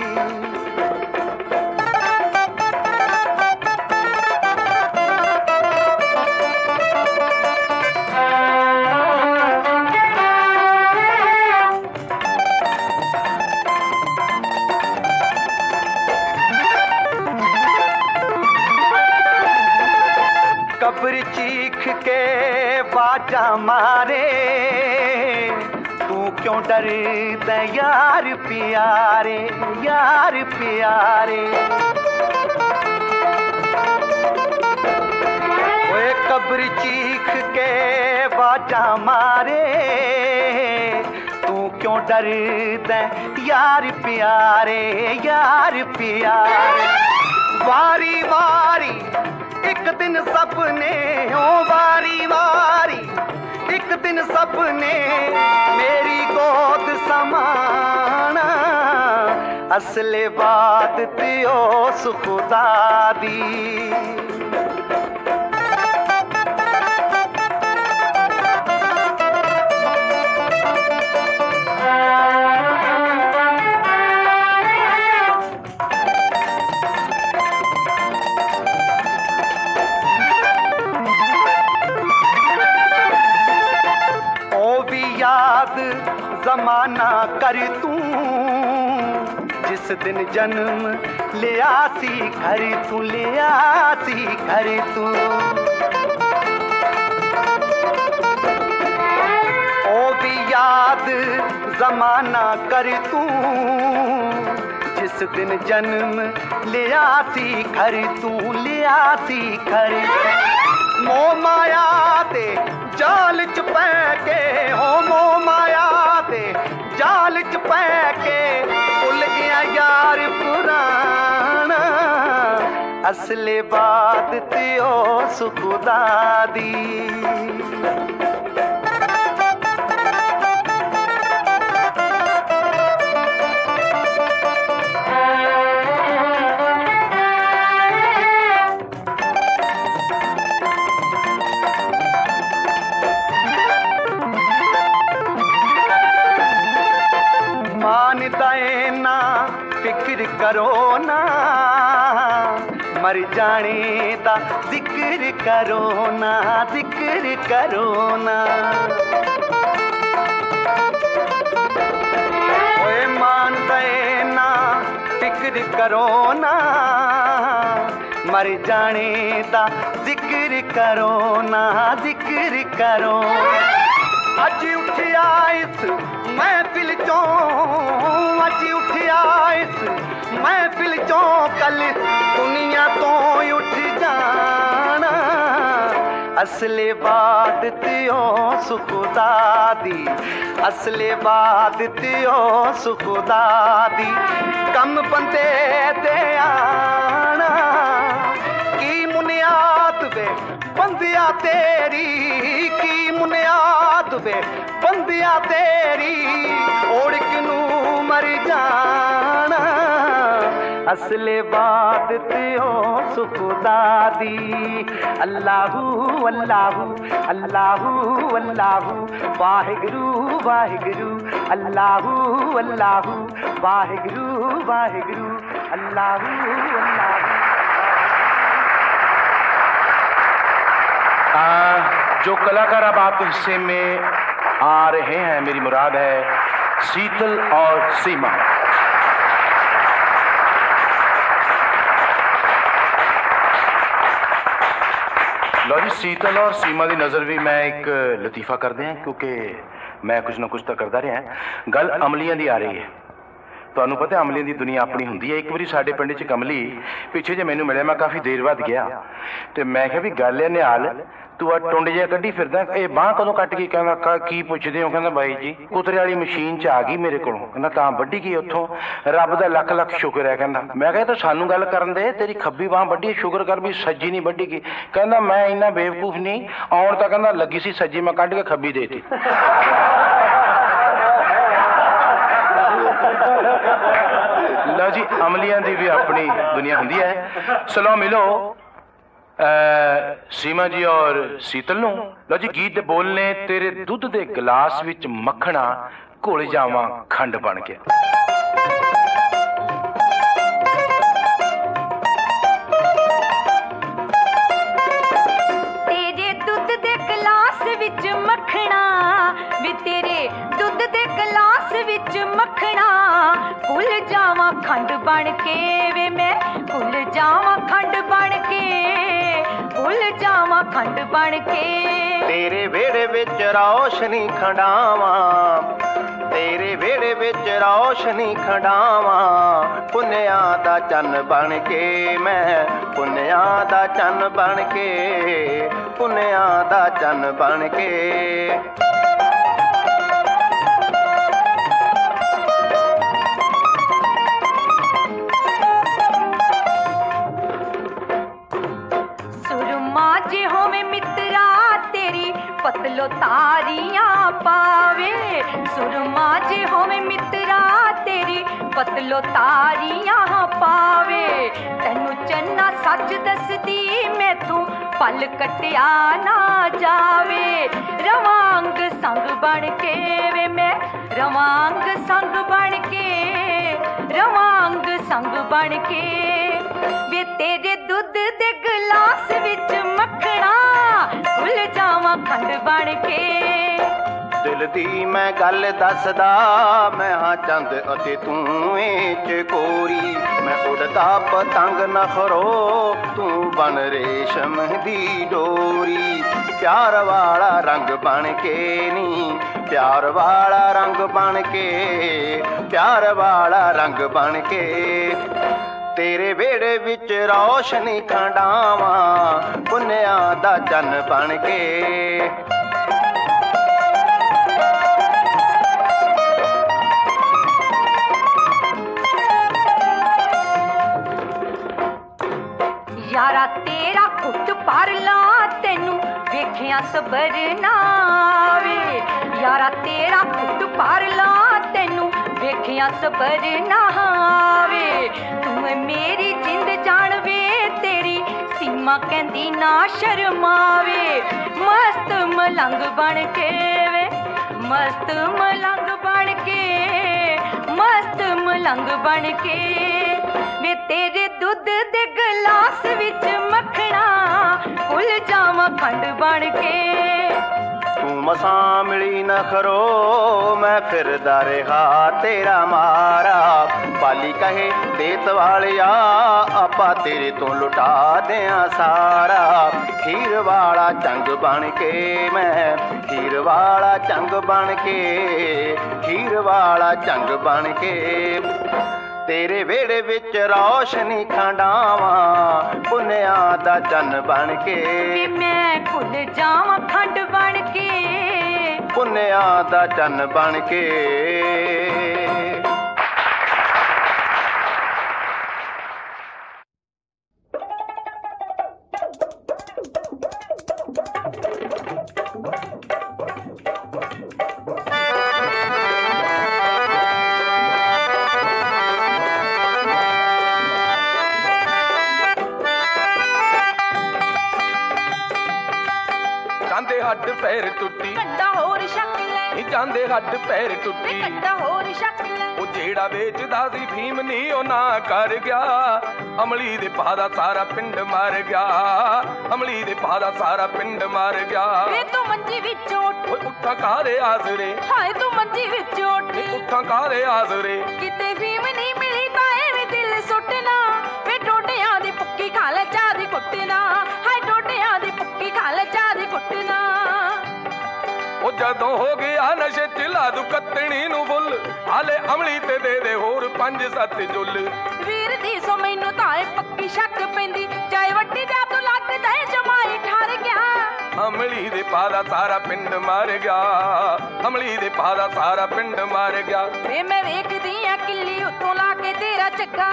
कब्र चीख के बाजा मारे, तू क्यों डरता यार प्यारे, यार प्यारे। ओए कब्र चीख के बाजा मारे, तू क्यों डरता यार प्यारे, यार प्यारे। वारी वारी एक दिन सबने, ओ वारी वारी एक दिन सबने मेरी गोद समाना। असले बादतियो सुखुदादी। जमाना कर तू जिस दिन जन्म ले आसी घर तू, ले आसी घर तू। ओ भी याद जमाना कर तू जिस दिन जन्म ले आसी घर तू, ले आसी घर। मोह माया दे जाल च पै के, हो मोह माया दे जाल च पै के भुल गया यार पुराना। असले बात त्यो सुखुदा दी। फिक्र करो ना मर जाने दा जिक्र करो ना, जिक्र करो ना। ओए मान दे ना फिक्र करो ना मर जाने दा जिक्र करो ना, जिक्र करो। अज उठिया इस महफिल चों, अज उठिया इस महफिल चों कल दुनिया तो उठ जाना। असले बात त्यो सुखुदा दी, असले बात त्यो सुखुदा दी। कम बंदे दे आना की मुनियाद वे बंदिया तेरी, की मुनियाद वे बंदिया तेरी। ओढ़ नू मर जाना असले बात त्यो सुखुदा दी। अल्लाहू अल्लाहू अल्लाहू अल्लाहू वाहिगुरु वाहिगुरु, अल्लाहू अल्लाहू वाहिगुरु वाहिगुरु, अल्लाहू अल्लाहू। जो कलाकार अब आपके हिस्से में आ रहे हैं, मेरी मुराद है शीतल और सीमा। लो जी, शीतल और सीमा की नज़र भी मैं एक लतीफा कर दें, क्योंकि मैं कुछ ना कुछ तो करता रहा। गल अमलियां दी आ रही है। ਤੁਹਾਨੂੰ ਪਤਾ ਅਮਲੀਆਂ ਦੀ ਦੁਨੀਆ ਆਪਣੀ ਹੁੰਦੀ ਹੈ। ਇੱਕ ਵਾਰੀ ਸਾਡੇ ਪਿੰਡ 'ਚ ਕਮਲੀ ਪਿੱਛੇ ਜੇ ਮੈਨੂੰ ਮਿਲਿਆ, ਮੈਂ ਕਾਫੀ ਦੇਰ ਬਾਅਦ ਗਿਆ ਤੇ ਮੈਂ ਕਿਹਾ ਵੀ ਗੱਲ ਹੈ ਨਿਹਾਲ, ਤੂੰ ਆ ਟੁੰਡ ਜਿਹਾ ਕੱਢੀ ਫਿਰਦਾ, ਇਹ ਬਾਂਹ ਕਦੋਂ ਕੱਟ ਗਈ? ਕਹਿੰਦਾ ਕੀ ਪੁੱਛਦੇ ਹੋ? ਕਹਿੰਦਾ ਬਾਈ ਜੀ ਕੁਤਰੇ ਵਾਲੀ ਮਸ਼ੀਨ 'ਚ ਆ ਗਈ ਮੇਰੇ ਕੋਲੋਂ। ਕਹਿੰਦਾ ਤਾਂ ਵੱਢੀ ਗਈ ਉੱਥੋਂ? ਰੱਬ ਦਾ ਲੱਖ ਲੱਖ ਸ਼ੁਕਰ ਹੈ। ਕਹਿੰਦਾ ਮੈਂ ਕਿਹਾ ਤਾਂ ਸਾਨੂੰ ਗੱਲ ਕਰਨ ਦੇ, ਤੇਰੀ ਖੱਬੀ ਬਾਂਹ ਵੱਢੀ, ਸ਼ੁਕਰ ਕਰ ਵੀ ਸੱਜੀ ਨਹੀਂ ਵੱਢੀ ਗਈ। ਕਹਿੰਦਾ ਮੈਂ ਇੰਨਾ ਬੇਵਕੂਫ ਨਹੀਂ, ਆਉਣ ਤਾਂ ਕਹਿੰਦਾ ਲੱਗੀ ਸੀ ਸੱਜੀ, ਮੈਂ ਕੱਢ ਕੇ ਖੱਬੀ ਦੇਤੀ। लो जी, अमलियां दी भी अपनी दुनिया होंदी है। चलो मिलो सीमा जी और शीतल नूं। लो जी, गीत दे बोलने तेरे दुध दे गिलास विच मक्खणा घुल जावां खंड बन के। तेरे दुध दे गिलास विच मक्खणा, वे तेरे दुध दे गिलास विच मक्खणा घुल जावां खंड बन के। वे मैं घुल जावां खंड बन के, घुल जावां खंड बन के। तेरे वेड़े विच रोशनी खंडावां, तेरे वेड़े विच रोशनी खंडावां। पुन्निया दा चन्न बन के मैं, पुन्निया दा चन्न बन के, पुन्निया दा चन्न बन के। पतलो तारियां पावे, सुरमा जे होवे मित्रा तेरी पतलो तारियां पावे। तैनू चन्ना सच दसदी मैथों पल कटिया ना जावे। रवांग संग बन के वे मैं, रवांग संग बन के, रवांग संग बन के। वे तेरे दुध दे गिलास विच मक्खणा घुल जावां खंड बन के। दिल दी मैं गल दसदा, मैं हाँ चंद अते तू चकोरी। मैं उड़दा पतंग नखरो, तू बन रेशम दी डोरी। प्यार वाला रंग बन के नी, प्यार वाला रंग बन के, प्यार वाला रंग बन के। तेरे वेड़े विच रोशनी खंडावां, पुन्निया दा चन्न बन के। ਸਬਰ ਨਾ ਆਵੇ ਯਾਰਾ ਤੇਰਾ ਪੁੱਤ ਪਰ ਲਾ ਤੈਨੂੰ ਵੇਖਿਆ ਸਬਰ ਨਾ ਆਵੇ ਤੂੰ ਮੇਰੀ ਜਿੰਦ ਜਾਣ ਵੇ ਤੇਰੀ ਸੀਮਾ ਕਹਿੰਦੀ ਨਾ ਸ਼ਰਮਾਵੇ ਮਸਤ ਮਲੰਗ ਬਣ ਕੇ ਵੇ ਮਸਤ ਮਲੰਗ ਬਣ ਕੇ ਮਸਤ ਮਲੰਗ ਬਣ ਕੇ ਵੇ ਤੇਰੇ ਦੁੱਧ ਦੇ ਗਲਾਸ ਵਿੱਚ ਮੱਖਣਾ ਭੁੱਲ ਜਾਵਾਂ ਖੰਡ ਬਣ ਕੇ ਤੂੰ ਮਸਾਂ ਮਿਲੀ ਨਾ ਖਰੋ ਮੈਂ ਫਿਰਦਾ ਰਿਹਾ ਤੇਰਾ ਮਾਰਾ ਬਾਲੀ ਕਹੇ ਦੇਤ ਵਾਲਿਆ ਆਪਾਂ ਤੇਰੇ ਤੋਂ ਲੁਟਾ ਦਿਆਂ ਸਾਰਾ ਹੀਰ ਵਾਲਾ ਚੰਗ ਬਣ ਕੇ ਮੈਂ ਹੀਰ ਵਾਲਾ ਚੰਗ ਬਣ ਕੇ ਹੀਰ ਵਾਲਾ ਚੰਗ ਬਣ ਕੇ ਤੇਰੇ ਵਿਹੜੇ ਵਿੱਚ ਰੌਸ਼ਨੀ ਖੰਡਾਵਾਂ ਪੁੰਨਿਆਂ ਦਾ ਜਨ ਬਣ ਕੇ ਮੈਂ ਭੁੱਲ ਜਾਵਾਂ ਖੰਡ ਬਣ ਕੇ ਪੁੰਨਿਆਂ ਦਾ ਜਨ ਬਣ ਕੇ ਜਾਂਦੇ ਹੱਡ ਪੈਰ ਟੁੱਟੀ ਕੰਡਾ ਹੋਰ ਸ਼ੱਕ ਲੈ ਨੀ ਜਾਂਦੇ ਹੱਡ ਪੈਰ ਟੁੱਟੀ ਕੰਡਾ ਹੋਰ ਸ਼ੱਕ ਲੈ ਉਹ ਜਿਹੜਾ ਵੇਚਦਾ ਸੀ ਫੀਮ ਨੀ ਉਹ ਨਾ ਕਰ ਗਿਆ ਅਮਲੀ ਦੇ ਪਾ ਦਾ ਸਾਰਾ ਪਿੰਡ ਮਰ ਗਿਆ ਅਮਲੀ ਦੇ ਪਾ ਦਾ ਸਾਰਾ ਪਿੰਡ ਮਰ ਗਿਆ ਵੇ ਤੂੰ ਮੰਜੀ ਵਿੱਚ ਉੱਠ ਓਏ ਉੱਠਾਂ ਕਾਲੇ ਆਸਰੇ ਹਾਏ ਤੂੰ ਮੰਜੀ ਵਿੱਚ ਉੱਠ ਨੀ ਉੱਠਾਂ ਕਾਲੇ ਆਸਰੇ ਕਿਤੇ ਫੀਮ ਨਹੀਂ ਮਿਲੀ ਤਾਂ ਐਵੇਂ ਦਿਲ ਸੁੱਟਣਾ ਵੇ ਟੋਟਿਆਂ ਦੀ ਪੁੱਕੀ ਖਾ ਲੈ ਚਾਹ ਦੀ ਕੁੱਟਣਾ ਹਾਏ ਟੋਟਿਆਂ ਦੀ ਪੁੱਕੀ ਖਾ ਲੈ ਚਾਹ ਦੀ ਕੁੱਟਣਾ ਉਹ ਜਦੋਂ ਹੋ ਗਿਆ ਨਸ਼ੇ ਚ ਲਾ ਦੂ ਕੱਤਣੀ ਨੂੰ ਫੁੱਲ ਹਾਲੇ ਅਮਲੀ ਤੇ ਦੇ ਦੇ ਹੋਰ 5-7 ਜੁੱਲ ਵੀਰ ਦੀ ਸੋ ਮੈਨੂੰ ਤਾਂ ਇਹ ਪੱਕੀ ਸ਼ੱਕ ਪੈਂਦੀ ਚਾਹੇ ਵੱਡੀ ਜਾ ਤੂੰ ਲੱਗ ਜਾਏ ਜਮਾਈ ਠਰ ਗਿਆ ਅਮਲੀ ਦੇ ਪਾ ਦਾ ਸਾਰਾ ਪਿੰਡ ਮਰ ਗਿਆ ਅਮਲੀ ਦੇ ਪਾ ਦਾ ਸਾਰਾ ਪਿੰਡ ਮਰ ਗਿਆ ਵੇ ਮੈਂ ਵੇਖਦੀ ਆ ਕਿੱਲੀ ਉੱਤੋਂ ਲਾ ਕੇ ਤੇਰਾ ਚੱਗਾ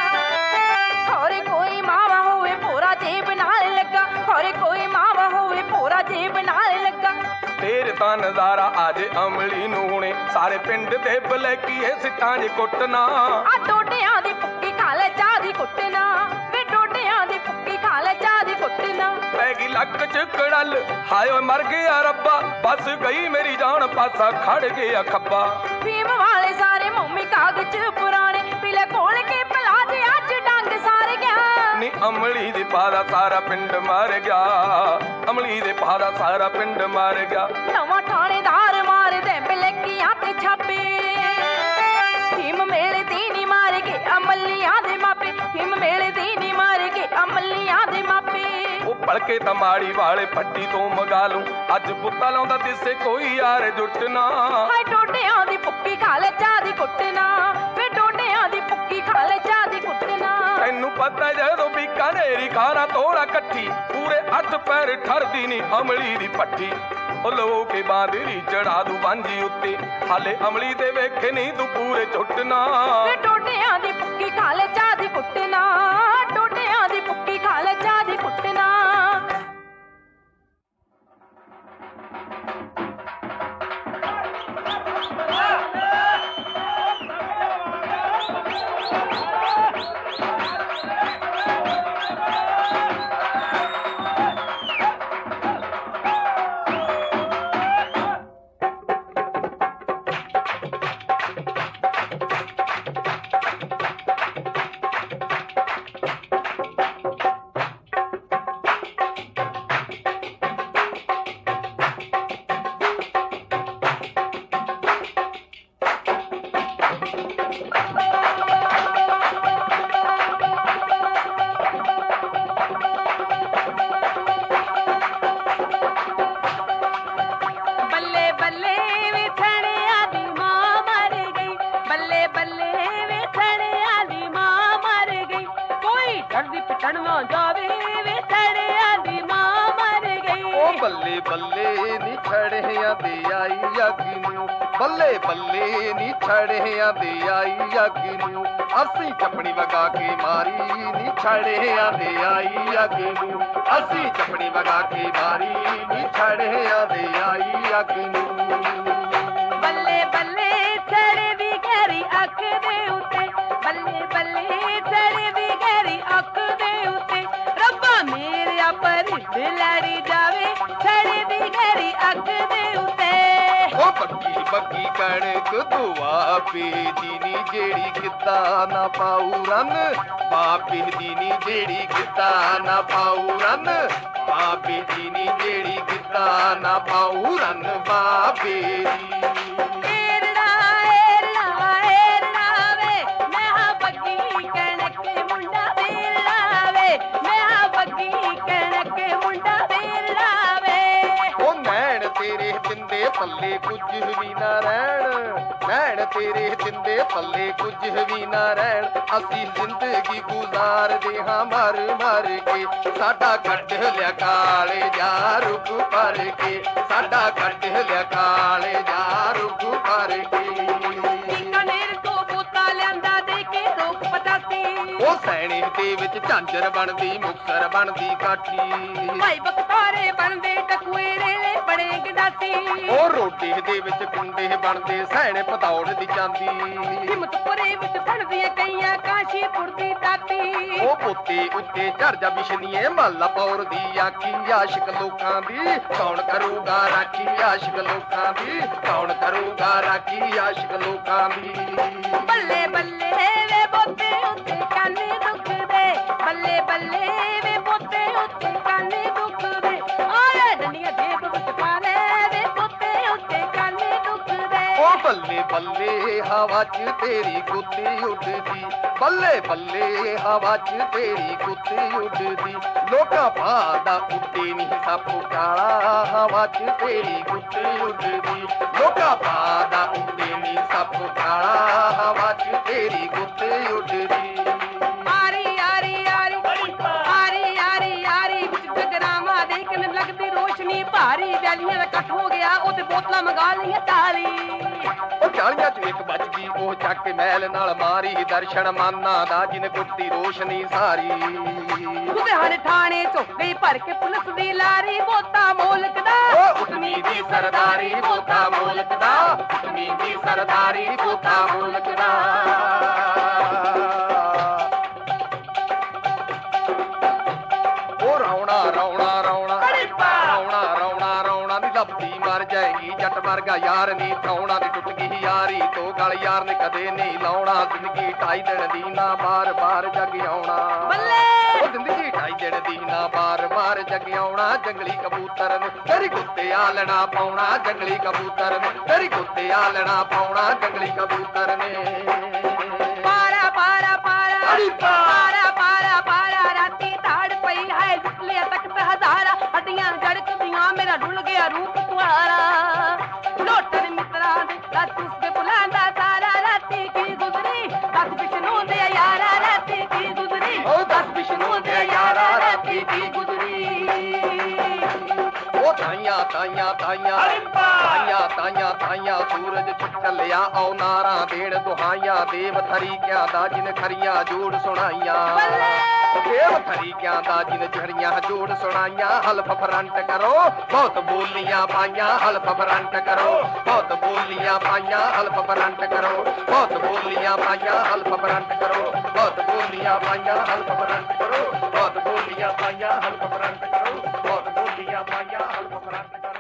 ਹੋਰੇ ਕੋਈ ਮਾਵਾ ਹੋਵੇ ਭੋਰਾ ਜੇਬ ਨਾਲ ਲੱਗਾ ਹੋਰੇ ਕੋਈ ਮਾਵਾ ਹੋਵੇ ਭੋਰਾ ਜੇਬ ਨਾਲ ਲੱਗਾ ਫੇਰ ਤਾਂ ਨਜ਼ਾਰਾ ਆਜੇ ਅਮਲੀ ਨੂੰ ਹੁਣੇ ਸਾਰੇ ਪਿੰਡ ਦੇ ਬਲੈਕੀਏ ਸਿੱਟਾਂ 'ਚ ਕੁੱਟਣਾ ਆ ਟੋਟਿਆਂ ਦੀ ਪੁੱਕੀ ਖਾ ਲੈ ਚਾਹ ਦੀ ਕੁੱਟਣਾ ਵੇ ਟੋਟਿਆਂ ਦੀ ਪੁੱਕੀ ਖਾ ਲੈ ਚਾਹ ਦੀ ਕੁੱਟਣਾ ਪੈ ਗਈ ਲੱਕ 'ਚ ਕੜਲ ਹਾਏ ਓਏ ਮਰ ਗਿਆ ਰੱਬਾ ਬਸ ਗਈ ਮੇਰੀ ਜਾਨ ਪਾਸਾ ਖੜ ਗਿਆ ਖੱਬਾ ਫੀਮ ਵਾਲੇ ਸਾਰੇ ਮੋਮੀ ਕਾਗਜ਼ ਪੁਰਾਣੇ ਪੀਲੇ ਕੋਲ ਕੇ ਪਲਾਜ ਅੱਜ ਡੰਗ ਸਾਰ ਗਿਆ ਨੀ ਅਮਲੀ ਦੇ ਪਾ ਦਾ ਸਾਰਾ ਪਿੰਡ ਮਰ ਗਿਆ ਅਮਲੀ ਦੇ ਪਾ ਦਾ ਸਾਰਾ ਪਿੰਡ ਮਰ ਗਿਆ ਨਵਾਂ ਥਾਣੇਦਾਰ ਮਾਰਦੇ ਬਲੈਕੀਆਂ ਤੇ ਛਾਪੇ ਫੀਮ ਮੇਲੇ ਦੀ ਨੀ ਮਾਰ ਕੇ ਅਮਲੀਆਂ ਦੇ ਮਾਪੇ ਫੀਮ ਮੇਲੇ ਦੀ ਨੀ ਮਾਰ ਕੇ ਅਮਲੀਆਂ ਦੇ ਮਾਪੇ ਉਹ ਭਲਕੇ ਤਮਾੜੀ ਵਾਲੇ ਪੱਟੀ ਤੋਂ ਮਗਾ ਲੂੰ ਅੱਜ ਬੁੱਤਾ ਲਾਉਂਦਾ ਦਿਸੇ ਕੋਈ ਯਾਰ ਜੁੱਟਣਾ ਹਾਏ ਟੋਟਿਆਂ ਦੀ ਪੁੱਕੀ ਖਾ ਲੈ ਚਾਹ ਦੀ ਕੁੱਟਣਾ ਵੇ ਟੋਟਿਆਂ ਦੀ ਪੁੱਕੀ ਖਾ ਲੈ ਚਾਹ ਦੀ ਕੁੱਟਣਾ ਤੈਨੂੰ ਪਤਾ ਜਦੋਂ ਬੀਕਾਨੇਰੀ ਖਾਣਾ ਤੋੜਾ ਕੱਠੀ ਪੂਰੇ 8 ਪੈਰ ਠਰਦੀ ਨੀ ਅਮਲੀ ਦੀ ਪੱਠੀ ਉਹ ਲੋ ਕੇ ਬਾਂਦਰੀ ਚੜਾ ਦੂ ਬਾਂਝੀ ਉੱਤੇ ਹਾਲੇ ਅਮਲੀ ਦੇ ਵੇਖੇ ਨਹੀਂ ਤੂੰ ਪੂਰੇ ਝੁੱਟਣਾ ਵੇ ਟੋਟਿਆਂ ਦੀ ਪੁੱਕੀ ਖਾ ਲੈ ਚਾਹ ਦੀ ਕੁੱਟਣਾ ਟੋਟਿਆਂ ਦੀ ਪੁੱਕੀ ਖਾ ਲੈ ਚਾਹ ਦੀ ਕੁੱਟਣਾ ਬੱਲੇ ਬੱਲੇ ਨੀ ਖੜਿਆਂ ਦੀ ਆਈ ਅੱਗ ਨੂੰ ਬੱਲੇ ਬੱਲੇ ਨੀ ਛੜਿਆਂ ਦੇ ਆਈ ਅੱਗ ਨੂੰ ਅਸੀਂ ਚੱਪਣੀ ਵਗਾ ਕੇ ਮਾਰੀ ਨੀ ਛੜਿਆਂ ਦੇ ਆਈ ਅੱਗ ਨੂੰ ਅਸੀਂ ਚੱਪਣੀ ਵਗਾ ਕੇ ਮਾਰੀ ਨੀ ਛੜਿਆਂ ਦੇ ਆਈ ਅੱਗ ਨੂੰ ਬੱਲੇ ਬੱਲੇ ਛੜੇ ਦੀ ਗਹਿਰੀ ਅੱਖ ਦੇ ਉੱਤੇ ਬੱਲੇ ਬੱਲੇ ਛੜੇ ਦੀ ਗਹਿਰੀ ਅੱਖ ਦੇ ਉੱਤੇ ਰੱਬਾ ਮੇਰਿਆ ਪਰ ਲੜੀ ਜਾਵੇ ਛੜੇ ਦੀ ਗਹਿਰੀ ਅੱਖ ਦੇ ਉੱਤੇ ਉਹ ਬੱਗੀ ਬੱਗੀ ਕਣਕ ਦੁਆ ਪੀਦੀ ਨੀ ਜਿਹੜੀ ਕਿੱਦਾਂ ਨਾ ਪਾਉ ਰਨ ਬਾਪੇ ਦੀ ਨੀ ਜਿਹੜੀ ਕਿੱਦਾਂ ਨਾ ਪਾਉ ਰਨ ਬਾਪੇ ਦੀ ਨੀ ਜਿਹੜੀ ਕਿੱਦਾਂ ਨਾ ਪਾਉ ਰਨ ਬਾਪੇ ਦੀ ਏਰੜਾ ਵੇ ਮੈਂ ਹਾਂ ਬੱਗੀ ਕਣਕ ਮੁੰਡਾ ਵੇਲਾ ਵੇ ਮੈਂ ਹਾਂ ਬੱਗੀ ਕਣਕ ਮੁੰਡਾ ਵੇਲਾ ਵੇ ਉਹ ਨੈਣ ਤੇਰੇ ਦਿੰਦੇ ਪੱਲੇ ਕੁਝ ਵੀ ਨਾ ਰਹਿਣ ਨੈਣ ਤੇਰੇ ਦਿੰਦੇ ਪੱਲੇ ਕੁਝ ਵੀ ਨਾ ਰਹਿਣ ਅਸੀਂ ਜ਼ਿੰਦਗੀ ਗੁਜ਼ਾਰਦੇ ਹਾਂ ਮਰ ਮਰ ਕੇ ਸਾਡਾ ਕੱਢ ਲਿਆ ਕਾਲੇ ਜਾ ਰੁੱਖ ਭਰ ਕੇ ਸਾਡਾ ਕੱਢ ਲਿਆ ਕਾਲੇ ਜਾ ਰੁੱਖ ਭਰ ਕੇ ਕਨੇਰ ਤੋਂ ਬੋਤਾ ਲਿਆਂਦਾ ਦੇ ਕੇ ਰੋਕ ਪਤਾਤੀ ਉਹ ਸੈਣੇ ਦੇ ਵਿੱਚ ਝਾਂਜਰ ਬਣਦੀ ਮੁਕਤਸਰ ਬਣਦੀ ਕਾਠੀ ਭਾਈ ਬਖਤਾਰੇ ਬਣਦੇ ਟਕੂਏ ਰੇਲੇ ਬੜੇ ਗਡਾਤੀ ਉਹ ਰੋਟੀ ਦੇ ਵਿੱਚ ਕੁੰਡੇ ਬਣਦੇ ਸੈਣੇ ਪਤੌੜ ਦੀ ਚਾਂਦੀ ਹਿੰਮਤਪੁਰੇ ਵਿੱਚ ਬਣਦੀਆਂ ਕਈਆਂ ਕਾਸ਼ੀਪੁਰ ਦੀ ਦਾਤੀ ਉਹ ਪੋਤੇ ਉੱਤੇ ਝੜ ਜਾ ਬਿਸ਼ਨੀਏ ਮੱਲਾ ਪੌਰ ਦੀ ਆਖੀ ਆਸ਼ਿਕ ਲੋਕਾਂ ਦੀ ਕੌਣ ਕਰੂਗਾ ਰਾਖੀ ਆਸ਼ਿਕ ਲੋਕਾਂ ਦੀ ਕੌਣ ਕਰੂਗਾ ਰਾਖੀ ਆਸ਼ਿਕ ਲੋਕਾਂ ਦੀ ਬੱਲੇ ਬੱਲੇ ਵੇ ਬੋਤੇ ਉੱਤੇ ਕਾਨੇ ਦੁਖਦੇ ਬੱਲੇ ਬੱਲੇ ਵੇ ਬੋਤੇ ਉੱਤੇ ਕਾਨੇ ਦੁਖਦੇ ਆਏ ਡੰਡੀਆਂ ਜੇਬ ਵਿੱਚ ਪਾ ਲੈ ਵੇ ਬੋਤੇ ਉੱਤੇ ਕਾਨੇ ਦੁਖਦੇ ਉਹ ਬੱਲੇ ਬੱਲੇ ਹਵਾ 'ਚ ਤੇਰੀ ਗੁੱਤੀ ਉੱਡਦੀ ਬੱਲੇ ਬੱਲੇ ਹਵਾ 'ਚ ਤੇਰੀ ਗੁੱਤੀ ਉੱਡਦੀ ਲੋਕਾਂ ਭਾਦਾ ਉੱਡੇ ਨਹੀਂ ਸੱਪ ਕਾਲਾ ਹਵਾ 'ਚ ਤੇਰੀ ਗੁੱਤੀ ਉੱਡਦੀ ਲੋਕਾਂ ਭਾਦਾ ਉੱਡੇ ਨਹੀਂ ਸੱਪ ਕਾਲਾ ਹਵਾ 'ਚ ਤੇਰੀ ਗੁੱਤੀ ਉੱਡਦੀ ਆਰੀ ਆਰੀ ਆਰੀ ਆਰੀ ਆਰੀ ਆਰੀ ਵਿੱਚ ਜਗਰਾਵਾਂ ਦੇ ਕਿਨ ਲੱਗਦੀ ਰੋਸ਼ਨੀ ਭਾਰੀ ਵੈਲੀਆਂ ਦਾ ਇਕੱਠ ਹੋ ਗਿਆ ਉਹ ਤੇ ਬੋਤਲਾਂ ਮੰਗਾ ਲਈਆਂ ਤਾਲੀ ਉਹ 40 'ਚ ਇੱਕ ਵੱਜ ਗਈ ਉਹ ਚੱਕ ਕੇ ਮਹਿਲ ਨਾਲ ਮਾਰੀ ਦਰਸ਼ਨ ਮਾਨਾ ਦਾ ਜਿਨ ਗੁੱਟੀ ਰੋਸ਼ਨੀ ਸਾਰੀ ਲੁਧਿਆਣੇ ਥਾਣੇ ਝੁੱਕ ਗਈ ਭਰ ਕੇ ਪੁਲਿਸ ਦੀ ਲਾਰੀ ਬੋਤਾ ਮੋਲਕ ਦਾ ਉਹ ਉਤਮੀ ਦੀ ਸਰਦਾਰੀ ਬੋਤਾ ਮੋਲਕ ਦਾ ਉਤਮੀ ਦੀ ਸਰਦਾਰੀ ਬੋਤਾ ਮੋਲਕ ਦਾ ਉਹ ਰੌਣਾ ਰੌਣਾ ਰੌਣਾ ਰੌਣਾ ਰੌਣਾ ਰੌਣਾ ਦੀ ਲੱਭਦੀ ਮਰ ਜਾਏਗੀ ਜੱਟ ਵਰਗਾ ਯਾਰ ਨੀ ਥਾਉਣਾ ਦੀ ਟੁੱਟ ਗਈ ਯਾਰੀ ਤੋਂ ਗਲ ਯਾਰ ਨੇ ਕਦੇ ਨਹੀਂ ਲਾਉਣਾ ਜ਼ਿੰਦਗੀ ਢਾਈ ਦਿਨ ਦੀ ਨਾ ਬਾਰ ਬਾਰ ਜਗ ਆਉਣਾ ਬੱਲੇ ਉਹ ਜ਼ਿੰਦਗੀ ਢਾਈ ਦਿਨ ਦੀ ਨਾ ਬਾਰ ਬਾਰ ਜਗ ਆਉਣਾ ਜੰਗਲੀ ਕਬੂਤਰ ਨੇ ਤੇਰੀ ਕੁੱਤੇ ਆਲਣਾ ਪਾਉਣਾ ਜੰਗਲੀ ਕਬੂਤਰ ਨੇ ਤੇਰੀ ਕੁੱਤੇ ਆਲਣਾ ਪਾਉਣਾ ਜੰਗਲੀ ਕਬੂਤਰ ਨੇ ਪਾਰਾ ਪਾਰਾ ਪਾਰਾ ਪਾਰਾ ਪਾਰਾ ਪਾਰਾ ਰਾਤੀ ਤਾੜ ਪਈ ਹੈ ਲੁੱਟ ਲਿਆ ਤਖਤ ਹਜ਼ਾਰਾ ਹੱਡੀਆਂ ਜੜਕਦੀਆਂ ਮੇਰਾ ਡੁੱਲ ਗਿਆ ਰੂਪ ਤੁਹਾਰਾ ਲੋਟਣ ਮਿੱਤਰਾਂ ਦੇ ਦੱਸ ਉਸਦੇ ਬੁਲਾਂਦਾ ਸਾਰਾ ਰਾਤੀ ਕੀ ਗੁਜ਼ਰੀ ਦੱਸ ਵਿਸ਼ਨੂੰ ਦੇ ਯਾਰਾ ਰਾਤੀ ਕੀ ਗੁਜ਼ਰੀ ਉਹ ਦੱਸ ਵਿਸ਼ਨੂੰ ਦੇ ਯਾਰਾ ਰਾਤੀ ਕੀ ਗੁਜ਼ਰੀ ਉਹ ਤਾਈਆਂ ਤਾਈਆਂ ਤਾਈਆਂ ਤਾਈਆਂ ਤਾਈਆਂ ਤਾਈਆਂ ਸੂਰਜ ਚੱਲਿਆ ਆਉ ਨਾਰਾਂ ਦੇਣ ਦੁਹਾਈਆਂ ਦੇਵ ਥਰੀਕਿਆਂ ਦਾ ਜਿਨ ਖਰੀਆਂ ਜੋੜ ਸੁਣਾਈਆਂ ਦੇਵ ਥਰੀਕਿਆਂ ਦਾ ਜਿਨ ਝੜੀਆਂ ਜੋੜ ਸੁਣਾਈਆਂ ਹਲਫ ਫਰੰਟ ਕਰੋ ਬਹੁਤ ਬੋਲੀਆਂ ਪਾਈਆਂ ਹਲਫ ਫਰੰਟ ਕਰੋ ਬਹੁਤ ਬੋਲੀਆਂ ਪਾਈਆਂ ਹਲਫ ਫਰੰਟ ਕਰੋ ਬਹੁਤ ਬੋਲੀਆਂ ਪਾਈਆਂ ਹਲਫ ਫਰੰਟ ਕਰੋ ਬਹੁਤ ਬੋਲੀਆਂ ਪਾਈਆਂ ਹਲਫ ਫਰੰਟ ਕਰੋ ਬਹੁਤ ਬੋਲੀਆਂ ਪਾਈਆਂ ਹਲਫ ਫਰੰਟ ਕਰੋ ਬਹੁਤ ਬੋਲੀਆਂ ਪਾਈਆਂ ਹਲਫ ਫਰੰਟ ਕਰੋ